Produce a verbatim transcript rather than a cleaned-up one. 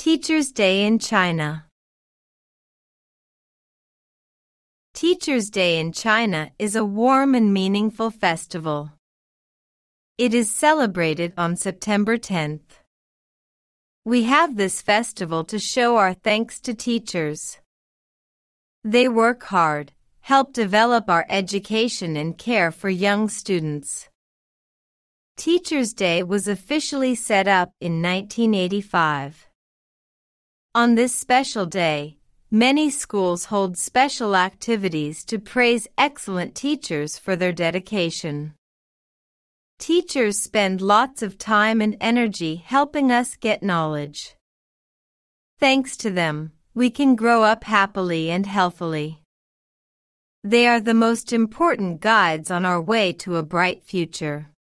Teachers' Day in China. Teachers' Day in China is a warm and meaningful festival. It is celebrated on September tenth. We have this festival to show our thanks to teachers. They work hard, help develop our education and care for young students. Teachers' Day was officially set up in nineteen eighty-five. On this special day, many schools hold special activities to praise excellent teachers for their dedication. Teachers spend lots of time and energy helping us get knowledge. Thanks to them, we can grow up happily and healthily. They are the most important guides on our way to a bright future.